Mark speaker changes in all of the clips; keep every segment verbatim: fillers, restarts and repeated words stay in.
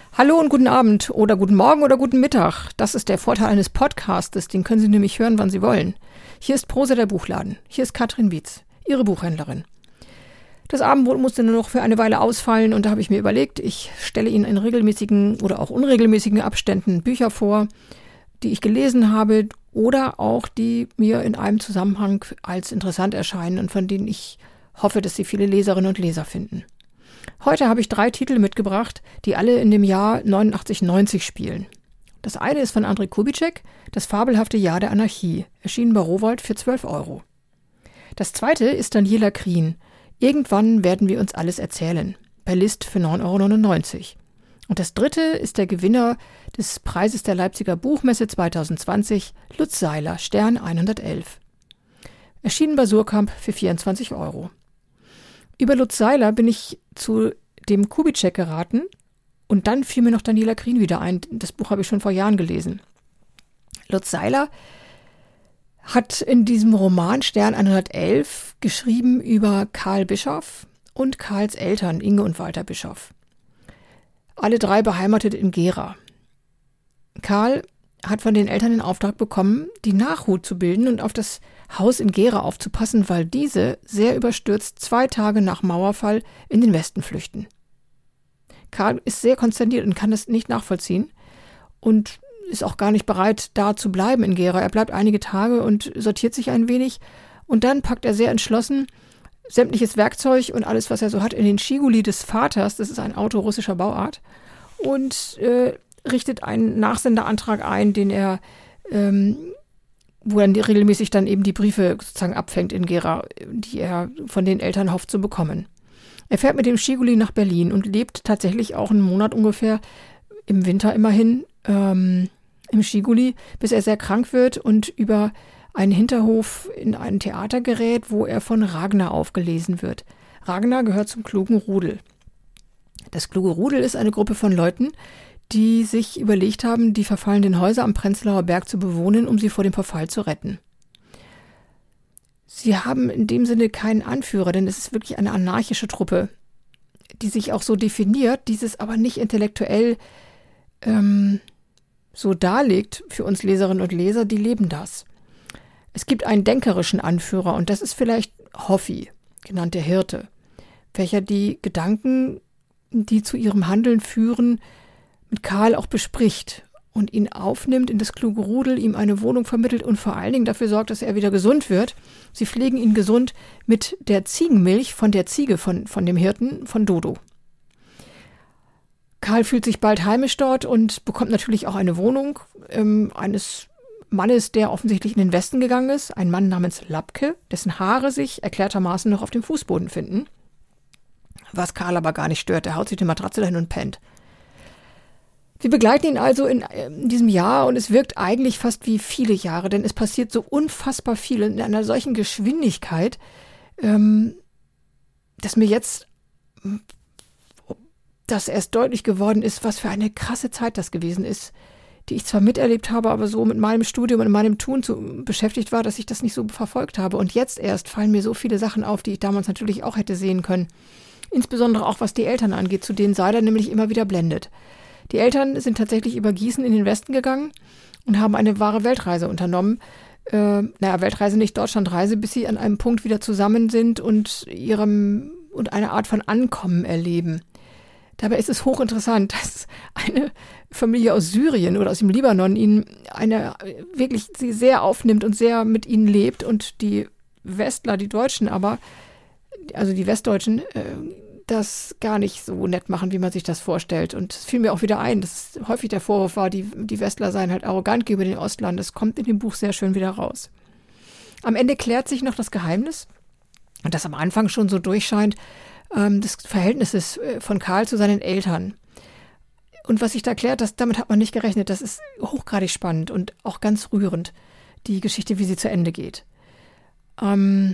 Speaker 1: Hallo und guten Abend oder guten Morgen oder guten Mittag. Das ist der Vorteil eines Podcastes, den können Sie nämlich hören, wann Sie wollen. Hier ist Prosa der Buchladen. Hier ist Katrin Wietz, Ihre Buchhändlerin. Das Abendbrot musste nur noch für eine Weile ausfallen und da habe ich mir überlegt, ich stelle Ihnen in regelmäßigen oder auch unregelmäßigen Abständen Bücher vor, die ich gelesen habe oder auch die mir in einem Zusammenhang als interessant erscheinen und von denen ich hoffe, dass sie viele Leserinnen und Leser finden. Heute habe ich drei Titel mitgebracht, die alle in dem Jahr neunundachtzig neunzig spielen. Das eine ist von Andrei Kubitschek, Das fabelhafte Jahr der Anarchie, erschienen bei Rowohlt für zwölf Euro. Das zweite ist Daniela Krien, Irgendwann werden wir uns alles erzählen, bei List für neun Euro neunundneunzig. Und das dritte ist der Gewinner des Preises der Leipziger Buchmesse zwanzig zwanzig, Lutz Seiler, Stern hundertelf. Erschienen bei Surkamp für vierundzwanzig Euro. Über Lutz Seiler bin ich zu dem Kubitschek geraten und dann fiel mir noch Daniela Krien wieder ein. Das Buch habe ich schon vor Jahren gelesen. Lutz Seiler hat in diesem Roman Stern hundertelf geschrieben über Karl Bischoff und Karls Eltern Inge und Walter Bischoff. Alle drei beheimatet in Gera. Karl hat von den Eltern den Auftrag bekommen, die Nachhut zu bilden und auf das Haus in Gera aufzupassen, weil diese sehr überstürzt zwei Tage nach Mauerfall in den Westen flüchten. Karl ist sehr konsterniert und kann das nicht nachvollziehen und ist auch gar nicht bereit, da zu bleiben in Gera. Er bleibt einige Tage und sortiert sich ein wenig und dann packt er sehr entschlossen sämtliches Werkzeug und alles, was er so hat, in den Schiguli des Vaters, das ist ein Auto russischer Bauart, und äh, richtet einen Nachsenderantrag ein, den er, ähm, wo er regelmäßig dann eben die Briefe sozusagen abfängt in Gera, die er von den Eltern hofft zu bekommen. Er fährt mit dem Schiguli nach Berlin und lebt tatsächlich auch einen Monat ungefähr, im Winter immerhin, ähm, im Schiguli, bis er sehr krank wird und über einen Hinterhof in ein Theater gerät, wo er von Ragnar aufgelesen wird. Ragnar gehört zum klugen Rudel. Das kluge Rudel ist eine Gruppe von Leuten, die sich überlegt haben, die verfallenden Häuser am Prenzlauer Berg zu bewohnen, um sie vor dem Verfall zu retten. Sie haben in dem Sinne keinen Anführer, denn es ist wirklich eine anarchische Truppe, die sich auch so definiert, dieses aber nicht intellektuell ähm, so darlegt für uns Leserinnen und Leser, die leben das. Es gibt einen denkerischen Anführer und das ist vielleicht Hoffi, genannt der Hirte, welcher die Gedanken, die zu ihrem Handeln führen, mit Karl auch bespricht und ihn aufnimmt in das kluge Rudel, ihm eine Wohnung vermittelt und vor allen Dingen dafür sorgt, dass er wieder gesund wird. Sie pflegen ihn gesund mit der Ziegenmilch von der Ziege von, von dem Hirten, von Dodo. Karl fühlt sich bald heimisch dort und bekommt natürlich auch eine Wohnung ähm, eines Mannes, der offensichtlich in den Westen gegangen ist, ein Mann namens Lapke, dessen Haare sich erklärtermaßen noch auf dem Fußboden finden. Was Karl aber gar nicht stört, er haut sich die Matratze dahin und pennt. Wir begleiten ihn also in, in diesem Jahr und es wirkt eigentlich fast wie viele Jahre, denn es passiert so unfassbar viel in einer solchen Geschwindigkeit, ähm, dass mir jetzt dass erst deutlich geworden ist, was für eine krasse Zeit das gewesen ist, die ich zwar miterlebt habe, aber so mit meinem Studium und meinem Tun zu, beschäftigt war, dass ich das nicht so verfolgt habe. Und jetzt erst fallen mir so viele Sachen auf, die ich damals natürlich auch hätte sehen können. Insbesondere auch, was die Eltern angeht, zu denen Seiler nämlich immer wieder blendet. Die Eltern sind tatsächlich über Gießen in den Westen gegangen und haben eine wahre Weltreise unternommen. Äh, naja, Weltreise nicht, Deutschlandreise, bis sie an einem Punkt wieder zusammen sind und ihrem und eine Art von Ankommen erleben. Dabei ist es hochinteressant, dass eine Familie aus Syrien oder aus dem Libanon ihnen eine wirklich sie sehr aufnimmt und sehr mit ihnen lebt und die Westler, die Deutschen aber, also die Westdeutschen, äh, das gar nicht so nett machen, wie man sich das vorstellt. Und es fiel mir auch wieder ein, dass häufig der Vorwurf war, die, die Westler seien halt arrogant gegenüber den Ostlern. Das kommt in dem Buch sehr schön wieder raus. Am Ende klärt sich noch das Geheimnis, und das am Anfang schon so durchscheint, des Verhältnisses von Karl zu seinen Eltern. Und was sich da klärt, das, damit hat man nicht gerechnet. Das ist hochgradig spannend und auch ganz rührend, die Geschichte, wie sie zu Ende geht. Ähm,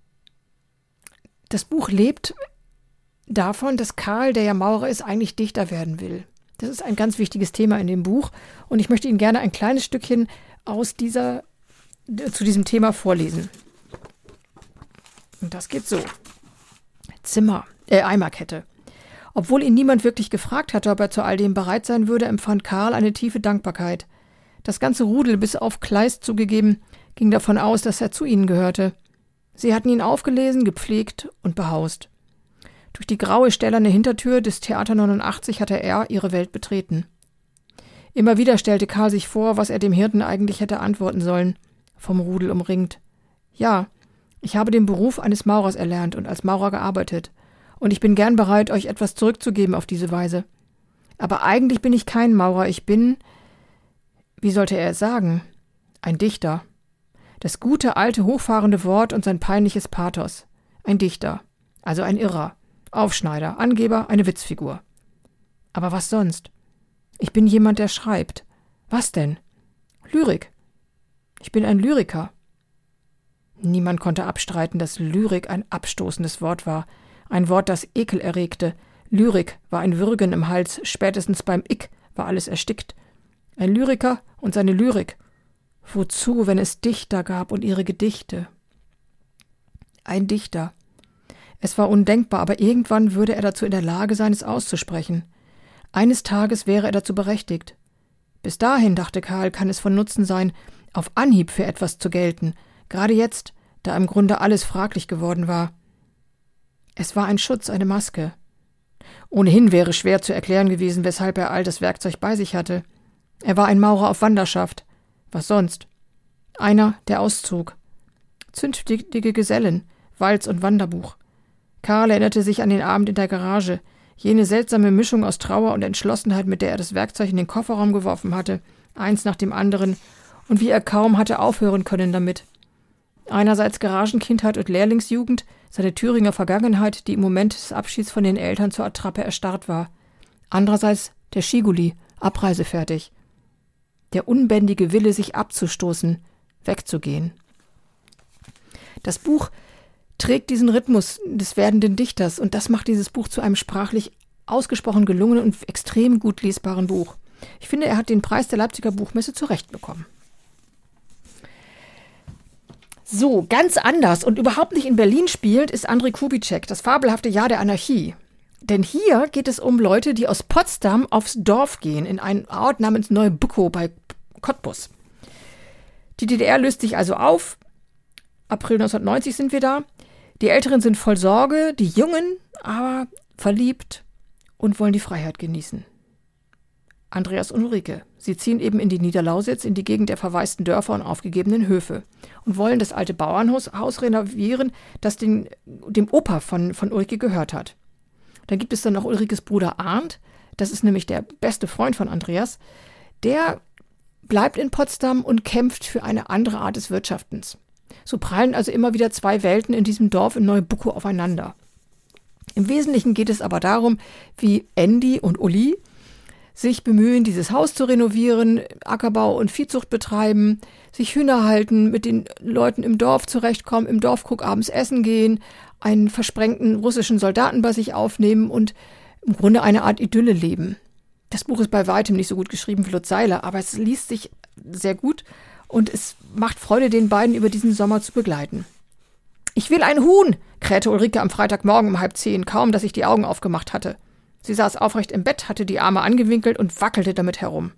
Speaker 1: das Buch lebt davon, dass Karl, der ja Maurer ist, eigentlich Dichter werden will. Das ist ein ganz wichtiges Thema in dem Buch und ich möchte Ihnen gerne ein kleines Stückchen aus dieser, zu diesem Thema vorlesen. Und das geht so. Zimmer, äh, Eimerkette. Obwohl ihn niemand wirklich gefragt hatte, ob er zu all dem bereit sein würde, empfand Karl eine tiefe Dankbarkeit. Das ganze Rudel, bis auf Kleist zugegeben, ging davon aus, dass er zu ihnen gehörte. Sie hatten ihn aufgelesen, gepflegt und behaust. Durch die graue, stählerne Hintertür des Theater neunundachtzig hatte er ihre Welt betreten. Immer wieder stellte Karl sich vor, was er dem Hirten eigentlich hätte antworten sollen, vom Rudel umringt. Ja, ich habe den Beruf eines Maurers erlernt und als Maurer gearbeitet, und ich bin gern bereit, euch etwas zurückzugeben auf diese Weise. Aber eigentlich bin ich kein Maurer, ich bin, wie sollte er es sagen, ein Dichter. Das gute, alte, hochfahrende Wort und sein peinliches Pathos. Ein Dichter, also ein Irrer, Aufschneider, Angeber, eine Witzfigur. Aber was sonst? Ich bin jemand, der schreibt. Was denn? Lyrik. Ich bin ein Lyriker. Niemand konnte abstreiten, dass Lyrik ein abstoßendes Wort war, ein Wort, das Ekel erregte. Lyrik war ein Würgen im Hals, spätestens beim Ick war alles erstickt. Ein Lyriker und seine Lyrik. Wozu, wenn es Dichter gab und ihre Gedichte? Ein Dichter. Es war undenkbar, aber irgendwann würde er dazu in der Lage sein, es auszusprechen. Eines Tages wäre er dazu berechtigt. Bis dahin, dachte Karl, kann es von Nutzen sein, auf Anhieb für etwas zu gelten, gerade jetzt, da im Grunde alles fraglich geworden war. Es war ein Schutz, eine Maske. Ohnehin wäre schwer zu erklären gewesen, weshalb er all das Werkzeug bei sich hatte. Er war ein Maurer auf Wanderschaft. Was sonst? Einer, der auszog. Zünftige Gesellen, Walz- und Wanderbuch. Karl erinnerte sich an den Abend in der Garage, jene seltsame Mischung aus Trauer und Entschlossenheit, mit der er das Werkzeug in den Kofferraum geworfen hatte, eins nach dem anderen, und wie er kaum hatte aufhören können damit. Einerseits Garagenkindheit und Lehrlingsjugend, seine Thüringer Vergangenheit, die im Moment des Abschieds von den Eltern zur Attrappe erstarrt war. Andererseits der Schiguli, abreisefertig. Der unbändige Wille, sich abzustoßen, wegzugehen. Das Buch trägt diesen Rhythmus des werdenden Dichters, und das macht dieses Buch zu einem sprachlich ausgesprochen gelungenen und extrem gut lesbaren Buch. Ich finde, er hat den Preis der Leipziger Buchmesse zurecht bekommen. So, ganz anders und überhaupt nicht in Berlin spielend ist Andrei Kubitschek, das fabelhafte Jahr der Anarchie. Denn hier geht es um Leute, die aus Potsdam aufs Dorf gehen, in einen Ort namens Neubuckow bei Cottbus. Die D D R löst sich also auf. April neunzehnhundertneunzig sind wir da. Die Älteren sind voll Sorge, die Jungen aber verliebt und wollen die Freiheit genießen. Andreas und Ulrike, sie ziehen eben in die Niederlausitz, in die Gegend der verwaisten Dörfer und aufgegebenen Höfe und wollen das alte Bauernhaus Haus renovieren, das den, dem Opa von, von Ulrike gehört hat. Dann gibt es dann noch Ulrikes Bruder Arndt, das ist nämlich der beste Freund von Andreas, der bleibt in Potsdam und kämpft für eine andere Art des Wirtschaftens. So prallen also immer wieder zwei Welten in diesem Dorf in Neubuckow aufeinander. Im Wesentlichen geht es aber darum, wie Andy und Uli sich bemühen, dieses Haus zu renovieren, Ackerbau und Viehzucht betreiben, sich Hühner halten, mit den Leuten im Dorf zurechtkommen, im Dorfkrug abends essen gehen, einen versprengten russischen Soldaten bei sich aufnehmen und im Grunde eine Art Idylle leben. Das Buch ist bei weitem nicht so gut geschrieben wie Lutz Seiler, aber es liest sich sehr gut und es macht Freude, den beiden über diesen Sommer zu begleiten. »Ich will ein Huhn«, krähte Ulrike am Freitagmorgen um halb zehn, kaum, dass ich die Augen aufgemacht hatte. Sie saß aufrecht im Bett, hatte die Arme angewinkelt und wackelte damit herum.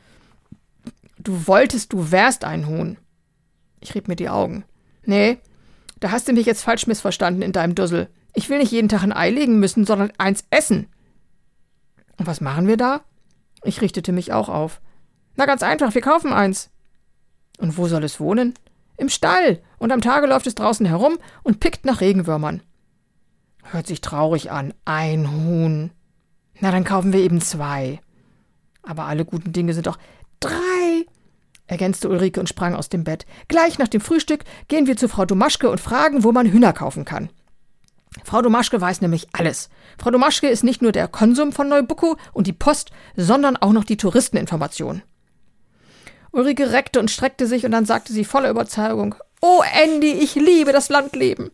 Speaker 1: »Du wolltest, du wärst ein Huhn.« Ich rieb mir die Augen. »Nee, da hast du mich jetzt falsch missverstanden in deinem Dussel. Ich will nicht jeden Tag ein Ei legen müssen, sondern eins essen.« »Und was machen wir da?« Ich richtete mich auch auf. »Na, ganz einfach, wir kaufen eins.« »Und wo soll es wohnen?« »Im Stall, und am Tage läuft es draußen herum und pickt nach Regenwürmern.« Hört sich traurig an. Ein Huhn. Na, dann kaufen wir eben zwei. Aber alle guten Dinge sind doch drei, ergänzte Ulrike und sprang aus dem Bett. Gleich nach dem Frühstück gehen wir zu Frau Domaschke und fragen, wo man Hühner kaufen kann. Frau Domaschke weiß nämlich alles. Frau Domaschke ist nicht nur der Konsum von Neubuckow und die Post, sondern auch noch die Touristeninformation. Ulrike reckte und streckte sich und dann sagte sie voller Überzeugung, »Oh, Andy, ich liebe das Landleben!«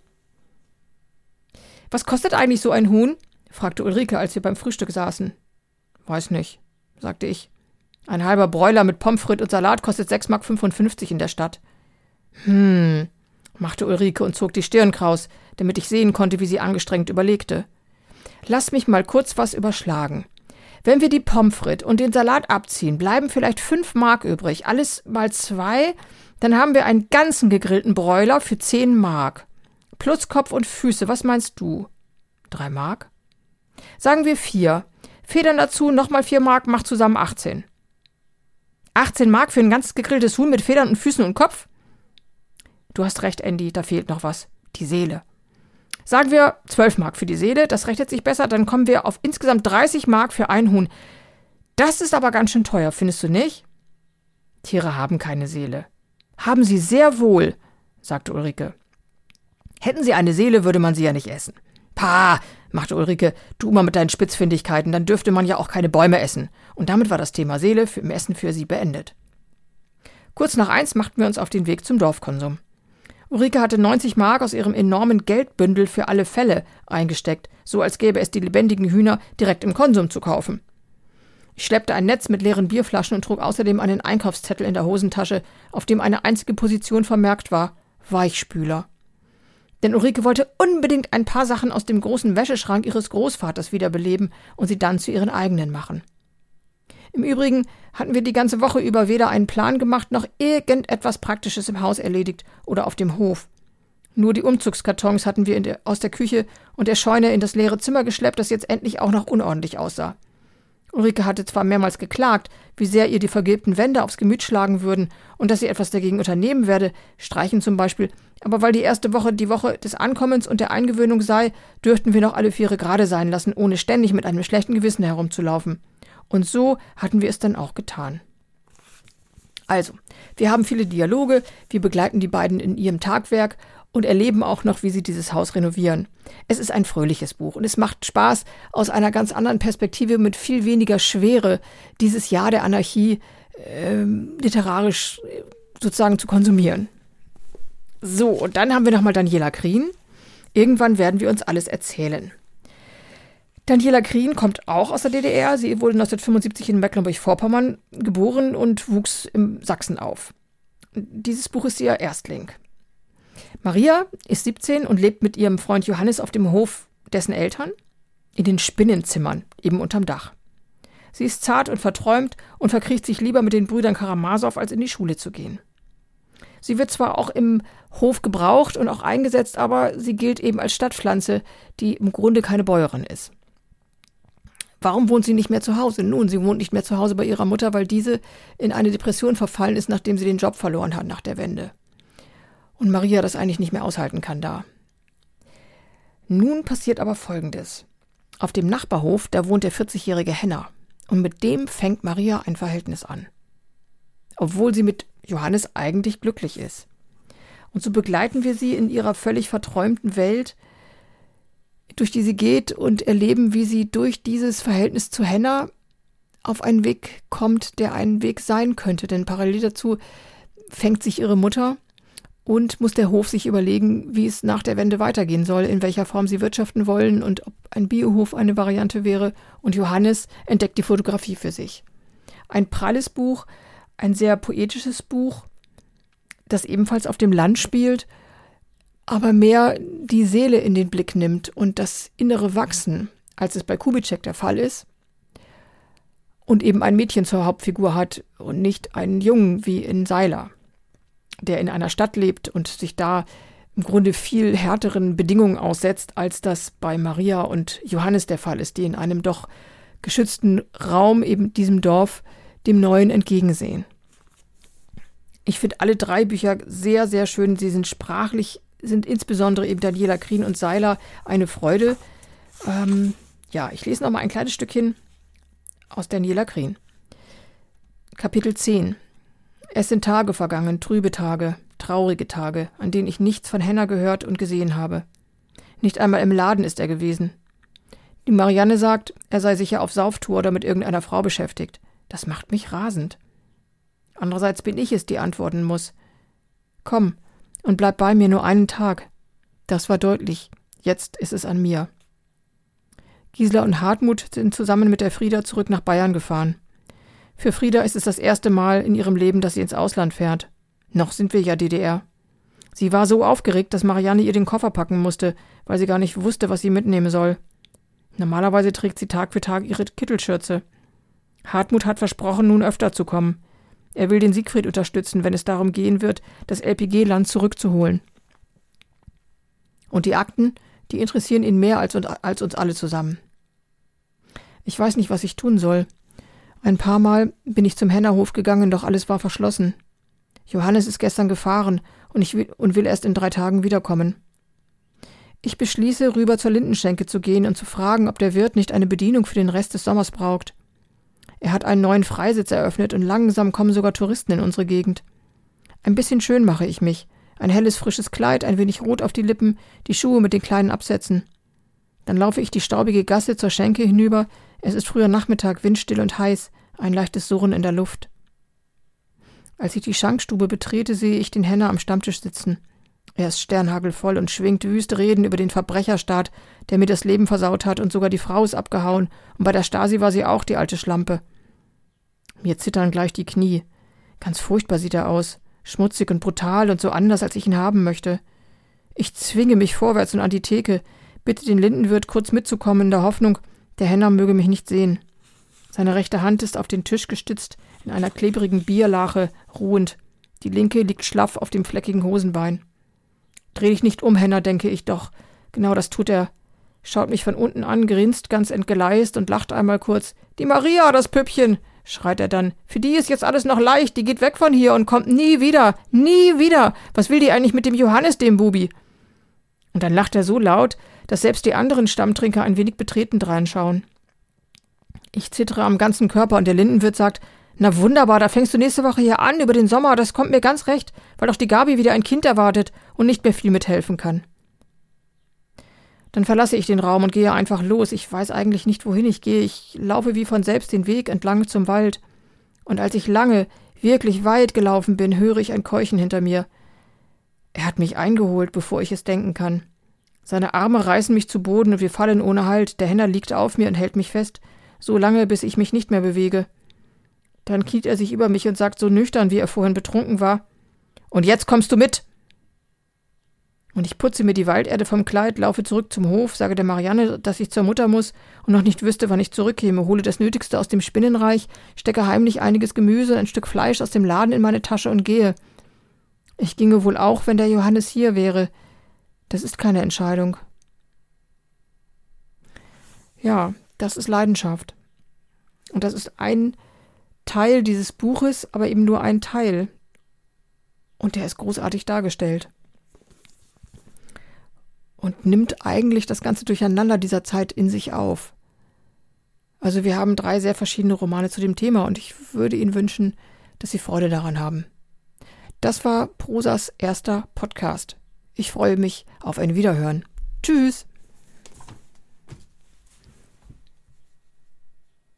Speaker 1: »Was kostet eigentlich so ein Huhn?« fragte Ulrike, als wir beim Frühstück saßen. »Weiß nicht«, sagte ich. »Ein halber Bräuler mit Pommes frites und Salat kostet sechs Mark fünfundfünfzig in der Stadt.« »Hm«, machte Ulrike und zog die Stirn kraus, damit ich sehen konnte, wie sie angestrengt überlegte. Lass mich mal kurz was überschlagen. Wenn wir die Pommes frites und den Salat abziehen, bleiben vielleicht fünf Mark übrig. Alles mal zwei, dann haben wir einen ganzen gegrillten Broiler für zehn Mark. Plus Kopf und Füße, was meinst du? Drei Mark? Sagen wir vier. Federn dazu, nochmal vier Mark, macht zusammen achtzehn. achtzehn Mark für ein ganzes gegrilltes Huhn mit Federn und Füßen und Kopf? Du hast recht, Andy, da fehlt noch was. Die Seele. Sagen wir zwölf Mark für die Seele, das rechnet sich besser, dann kommen wir auf insgesamt dreißig Mark für ein Huhn. Das ist aber ganz schön teuer, findest du nicht? Tiere haben keine Seele. Haben sie sehr wohl, sagte Ulrike. Hätten sie eine Seele, würde man sie ja nicht essen. Pah, machte Ulrike, du immer mit deinen Spitzfindigkeiten, dann dürfte man ja auch keine Bäume essen. Und damit war das Thema Seele für, im Essen für sie beendet. Kurz nach eins machten wir uns auf den Weg zum Dorfkonsum. Ulrike hatte neunzig Mark aus ihrem enormen Geldbündel für alle Fälle eingesteckt, so als gäbe es die lebendigen Hühner direkt im Konsum zu kaufen. Ich schleppte ein Netz mit leeren Bierflaschen und trug außerdem einen Einkaufszettel in der Hosentasche, auf dem eine einzige Position vermerkt war: Weichspüler. Denn Ulrike wollte unbedingt ein paar Sachen aus dem großen Wäscheschrank ihres Großvaters wiederbeleben und sie dann zu ihren eigenen machen. Im Übrigen hatten wir die ganze Woche über weder einen Plan gemacht, noch irgendetwas Praktisches im Haus erledigt oder auf dem Hof. Nur die Umzugskartons hatten wir in der, aus der Küche und der Scheune in das leere Zimmer geschleppt, das jetzt endlich auch noch unordentlich aussah. Ulrike hatte zwar mehrmals geklagt, wie sehr ihr die vergilbten Wände aufs Gemüt schlagen würden und dass sie etwas dagegen unternehmen werde, streichen zum Beispiel, aber weil die erste Woche die Woche des Ankommens und der Eingewöhnung sei, dürften wir noch alle Viere gerade sein lassen, ohne ständig mit einem schlechten Gewissen herumzulaufen. Und so hatten wir es dann auch getan. Also, wir haben viele Dialoge, wir begleiten die beiden in ihrem Tagwerk und erleben auch noch, wie sie dieses Haus renovieren. Es ist ein fröhliches Buch und es macht Spaß, aus einer ganz anderen Perspektive mit viel weniger Schwere dieses Jahr der Anarchie äh, literarisch sozusagen zu konsumieren. So, und dann haben wir nochmal Daniela Krien. Irgendwann werden wir uns alles erzählen. Daniela Krien kommt auch aus der D D R. Sie wurde neunzehnhundertfünfundsiebzig in Mecklenburg-Vorpommern geboren und wuchs in Sachsen auf. Dieses Buch ist ihr Erstling. Maria ist siebzehn und lebt mit ihrem Freund Johannes auf dem Hof dessen Eltern, in den Spinnenzimmern, eben unterm Dach. Sie ist zart und verträumt und verkriecht sich lieber mit den Brüdern Karamasow, als in die Schule zu gehen. Sie wird zwar auch im Hof gebraucht und auch eingesetzt, aber sie gilt eben als Stadtpflanze, die im Grunde keine Bäuerin ist. Warum wohnt sie nicht mehr zu Hause? Nun, sie wohnt nicht mehr zu Hause bei ihrer Mutter, weil diese in eine Depression verfallen ist, nachdem sie den Job verloren hat nach der Wende. Und Maria das eigentlich nicht mehr aushalten kann da. Nun passiert aber Folgendes. Auf dem Nachbarhof, da wohnt der vierzigjährige Henner. Und mit dem fängt Maria ein Verhältnis an. Obwohl sie mit Johannes eigentlich glücklich ist. Und so begleiten wir sie in ihrer völlig verträumten Welt, durch die sie geht, und erleben, wie sie durch dieses Verhältnis zu Henner auf einen Weg kommt, der ein Weg sein könnte. Denn parallel dazu fängt sich ihre Mutter und muss der Hof sich überlegen, wie es nach der Wende weitergehen soll, in welcher Form sie wirtschaften wollen und ob ein Biohof eine Variante wäre. Und Johannes entdeckt die Fotografie für sich. Ein pralles Buch, ein sehr poetisches Buch, das ebenfalls auf dem Land spielt, aber mehr die Seele in den Blick nimmt und das innere Wachsen, als es bei Kubitschek der Fall ist, und eben ein Mädchen zur Hauptfigur hat und nicht einen Jungen wie in Seiler, der in einer Stadt lebt und sich da im Grunde viel härteren Bedingungen aussetzt, als das bei Maria und Johannes der Fall ist, die in einem doch geschützten Raum, eben diesem Dorf, dem Neuen entgegensehen. Ich finde alle drei Bücher sehr, sehr schön. Sie sind sprachlich, sind insbesondere eben Daniela Krien und Seiler eine Freude. Ähm, ja, ich lese noch mal ein kleines Stückchen aus Daniela Krien. Kapitel zehn. Es sind Tage vergangen, trübe Tage, traurige Tage, an denen ich nichts von Henner gehört und gesehen habe. Nicht einmal im Laden ist er gewesen. Die Marianne sagt, er sei sicher auf Sauftour oder mit irgendeiner Frau beschäftigt. Das macht mich rasend. Andererseits bin ich es, die antworten muss. Komm und bleib bei mir nur einen Tag. Das war deutlich. Jetzt ist es an mir. Gisela und Hartmut sind zusammen mit der Frieda zurück nach Bayern gefahren. Für Frieda ist es das erste Mal in ihrem Leben, dass sie ins Ausland fährt. Noch sind wir ja D D R. Sie war so aufgeregt, dass Marianne ihr den Koffer packen musste, weil sie gar nicht wusste, was sie mitnehmen soll. Normalerweise trägt sie Tag für Tag ihre Kittelschürze. Hartmut hat versprochen, nun öfter zu kommen. Er will den Siegfried unterstützen, wenn es darum gehen wird, das L P G-Land zurückzuholen. Und die Akten, die interessieren ihn mehr als, als uns alle zusammen. Ich weiß nicht, was ich tun soll. Ein paar Mal bin ich zum Hennerhof gegangen, doch alles war verschlossen. Johannes ist gestern gefahren und, ich will, und will erst in drei Tagen wiederkommen. Ich beschließe, rüber zur Lindenschenke zu gehen und zu fragen, ob der Wirt nicht eine Bedienung für den Rest des Sommers braucht. Er hat einen neuen Freisitz eröffnet und langsam kommen sogar Touristen in unsere Gegend. Ein bisschen schön mache ich mich. Ein helles, frisches Kleid, ein wenig Rot auf die Lippen, die Schuhe mit den kleinen Absätzen. Dann laufe ich die staubige Gasse zur Schenke hinüber. Es ist früher Nachmittag, windstill und heiß, ein leichtes Surren in der Luft. Als ich die Schankstube betrete, sehe ich den Henner am Stammtisch sitzen. Er ist sternhagelvoll und schwingt wüste Reden über den Verbrecherstaat, der mir das Leben versaut hat, und sogar die Frau ist abgehauen, und bei der Stasi war sie auch die alte Schlampe. Mir zittern gleich die Knie. Ganz furchtbar sieht er aus, schmutzig und brutal und so anders, als ich ihn haben möchte. Ich zwinge mich vorwärts und an die Theke, bitte den Lindenwirt kurz mitzukommen, in der Hoffnung, der Henner möge mich nicht sehen. Seine rechte Hand ist auf den Tisch gestützt, in einer klebrigen Bierlache, ruhend. Die linke liegt schlaff auf dem fleckigen Hosenbein. Dreh dich nicht um, Henner, denke ich, doch genau das tut er. Schaut mich von unten an, grinst ganz entgleist und lacht einmal kurz. »Die Maria, das Püppchen«, schreit er dann. »Für die ist jetzt alles noch leicht, die geht weg von hier und kommt nie wieder, nie wieder. Was will die eigentlich mit dem Johannes, dem Bubi?« Und dann lacht er so laut, dass selbst die anderen Stammtrinker ein wenig betreten reinschauen. Ich zittere am ganzen Körper und der Lindenwirt sagt, »Na wunderbar, da fängst du nächste Woche hier an, über den Sommer, das kommt mir ganz recht, weil doch die Gabi wieder ein Kind erwartet und nicht mehr viel mithelfen kann.« Dann verlasse ich den Raum und gehe einfach los. Ich weiß eigentlich nicht, wohin ich gehe. Ich laufe wie von selbst den Weg entlang zum Wald. Und als ich lange, wirklich weit gelaufen bin, höre ich ein Keuchen hinter mir. Er hat mich eingeholt, bevor ich es denken kann. Seine Arme reißen mich zu Boden und wir fallen ohne Halt. Der Henner liegt auf mir und hält mich fest, so lange, bis ich mich nicht mehr bewege. Dann kniet er sich über mich und sagt so nüchtern, wie er vorhin betrunken war, »Und jetzt kommst du mit!« Und ich putze mir die Walderde vom Kleid, laufe zurück zum Hof, sage der Marianne, dass ich zur Mutter muss und noch nicht wüsste, wann ich zurückkäme, hole das Nötigste aus dem Spinnenreich, stecke heimlich einiges Gemüse und ein Stück Fleisch aus dem Laden in meine Tasche und gehe. Ich ginge wohl auch, wenn der Johannes hier wäre. Das ist keine Entscheidung. Ja, das ist Leidenschaft. Und das ist ein Teil dieses Buches, aber eben nur ein Teil. Und der ist großartig dargestellt. Und nimmt eigentlich das ganze Durcheinander dieser Zeit in sich auf. Also wir haben drei sehr verschiedene Romane zu dem Thema und ich würde Ihnen wünschen, dass Sie Freude daran haben. Das war Prosas erster Podcast. Ich freue mich auf ein Wiederhören. Tschüss!